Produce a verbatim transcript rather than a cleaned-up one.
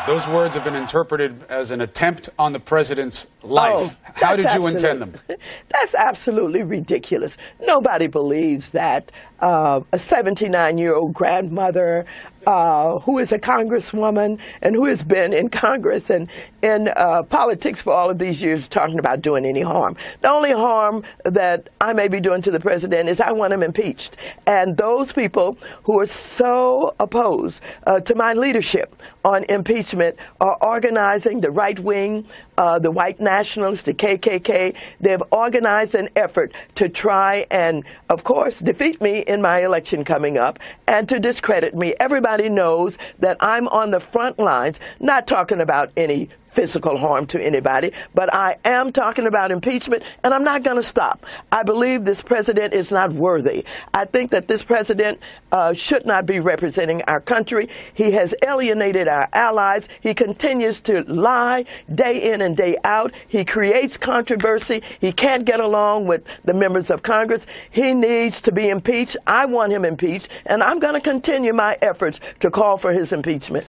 Those words have been interpreted as an attempt on the president's life. Oh, How did you absolute- intend them? That's absolutely ridiculous. Nobody believes that uh, a seventy-nine-year-old grandmother uh, who is a congresswoman and who has been in Congress and in uh, politics for all of these years talking about doing any harm. The only harm that I may be doing to the president is I want him impeached. And those people who are so opposed uh, to my leadership on impeachment are organizing the right wing, uh, the white nationalists, the K K K. They've organized an effort to try and, of course, defeat me in my election coming up and to discredit me. Everybody knows that I'm on the front lines, not talking about any physical harm to anybody, but I am talking about impeachment, and I'm not going to stop. I believe this president is not worthy. I think that this president uh, should not be representing our country. He has alienated our allies. He continues to lie day in and day out. He creates controversy. He can't get along with the members of Congress. He needs to be impeached. I want him impeached, and I'm going to continue my efforts to call for his impeachment.